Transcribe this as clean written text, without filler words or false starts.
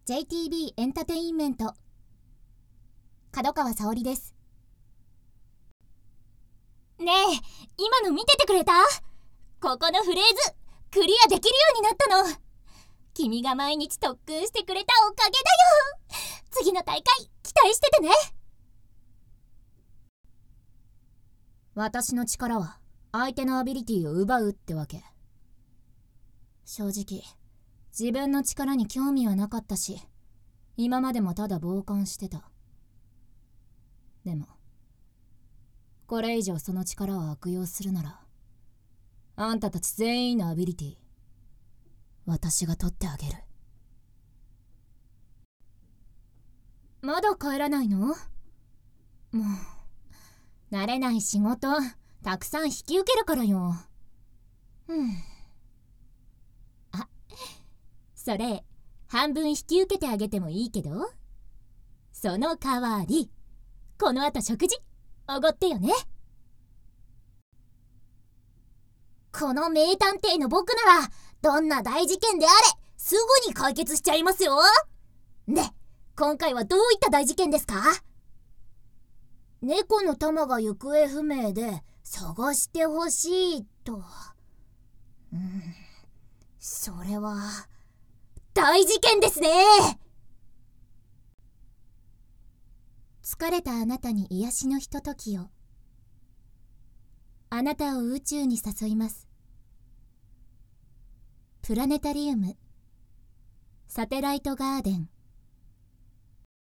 JTB エンタテインメント角川沙織です。ねえ、今の見ててくれた？ここのフレーズクリアできるようになったの。君が毎日特訓してくれたおかげだよ。次の大会期待しててね。私の力は相手のアビリティを奪うってわけ。正直自分の力に興味はなかったし、今までもただ傍観してた。でもこれ以上その力を悪用するなら、あんたたち全員のアビリティ私が取ってあげる。まだ帰らないの？もう慣れない仕事たくさん引き受けるからよ。あ、それ半分引き受けてあげてもいいけど、その代わりこの後食事おごってよね。この名探偵の僕ならどんな大事件であれすぐに解決しちゃいますよ。で、今回はどういった大事件ですか？猫の玉が行方不明で探してほしいと。それは大事件ですね。疲れたあなたに癒しのひとときを。あなたを宇宙に誘います。プラネタリウムサテライトガーデン。